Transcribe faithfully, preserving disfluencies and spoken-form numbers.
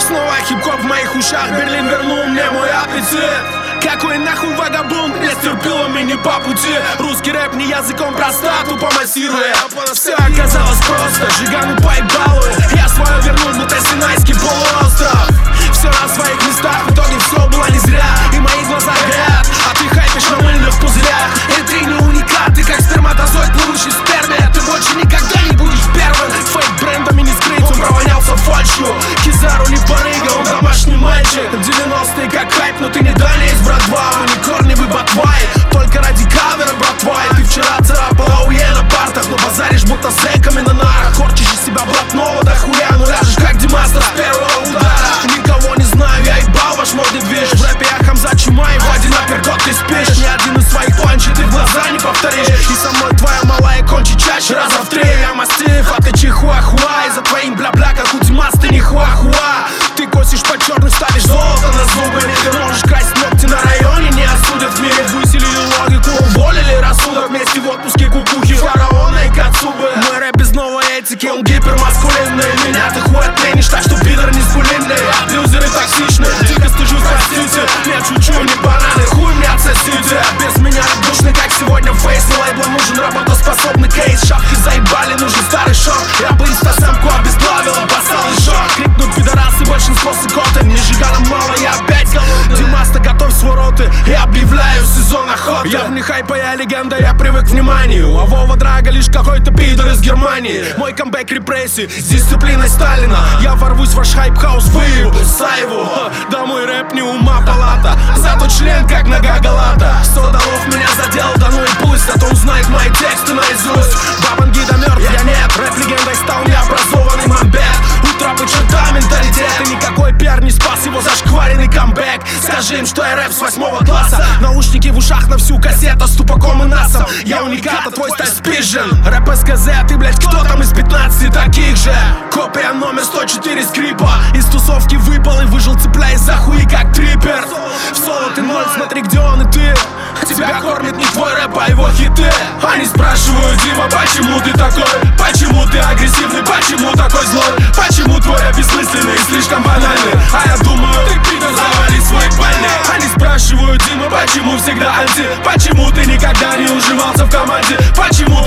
Снова хип-хоп в моих ушах, Берлин вернул мне мой аппетит. Какой нахуй вагабунт не стерпил меня по пути. Русский рэп не языком простату помассируя. Все оказалось просто, Жигану поебалую. Я свое вернул, будто Синайский полуостров. Все на своих местах, в итоге все было не зря. И мои глаза горят, а ты хайпишь на мыльных пузырях. И ты не уникат, ты как сперматозоид, плывущий в сперме. Ты больше никогда не будешь первым. Фейк брендами не скрыть, он провонялся фальшью. Кизару не барыга, он домашний мальчик. Девяностые как хайп, но ты не далее из братва. Мы не корневый ботвай, только ради кавера, братва. И ты вчера царапала ауе на партах, но базаришь будто зэками на нарах. Корчишь из себя блатного до хуя, но ляжешь как Димастер с первого удара. Никого не знаю, я ебал ваш модный движ. В рэпе я Хамза Чумай, в один апперкот ты спишь. Ни один из своих панчей ты в глаза не повторишь. И со мной твоя малая кончит чаще раза в три. Я мастиф, а ты чихуахуа. И за твоим бля-бля, как у Димас, ты не хуахуа. Ты косишь по черным, ставишь золото на зубы. Ты можешь красить ногти на районе, не осудят. В мире выселили логику, уволили рассудок. Вместе в отпуске кукухи, фараона и кацубы. Мой рэп без новой этики, он гипермаскулинный. Меня ты хуй отменишь, так что пидор не скулинный. Абьюзеры токсичны, дико стыжусь, простите. Нет, шучу, не бананы, хуй мне отсосите. Без меня душный, как сегодня фейс. Но лейблам нужен работоспособный кейс. Шапки заебали, нужен старый шок. Я бы инстасамку обезглавил, обоссал и шок. Крикнут пидорасы, большинство сыкоты. Мне Жиганом мало, я опять голодный. Димаста, готовь свой роты, я объявляю сезон охоты. Я вне хайпа, я легенда, я привык к вниманию. А Вова Драга лишь какой-то пидор из Германии. Мой камбэк репрессий с дисциплиной Сталина. Я ворвусь в ваш хайп-хаус, выебу Саеву. Да мой рэп не ума палата, зато член как нога Галата. Сто долларов меня задел, да ну и пусть. А то он знает мои тексты наизусть. Бабангида мертв, я нет. Рэп-легендой стал необразованный мамбет. Утро по черта менталитет. И никакой пиар не спас его зашкваренный камбэк. Скажи им, что я рэп с восьмого класса. Наушники в ушах на всю кассету с тупаком и насом. Я уникат, а твой стиль спижен. Рэп СКЗ, а ты, блядь, кто там из пятнадцати таких же? Копия номер сто четыре скрипа. Из тусовки выпал и выжил, цепляясь за хуи, как триппер. В соло ты ноль, смотри, где он и ты. Тебя кормит не твой рэп, а его хиты. Они спрашивают, Дима, почему ты такой? Почему ты агрессивный, почему такой злой? Почему твой рэп бессмысленный и слишком банальный? А я думаю, ты пидор, завали свой больный. Они спрашивают, Дима, почему всегда анти? Почему ты никогда не уживался в команде? Почему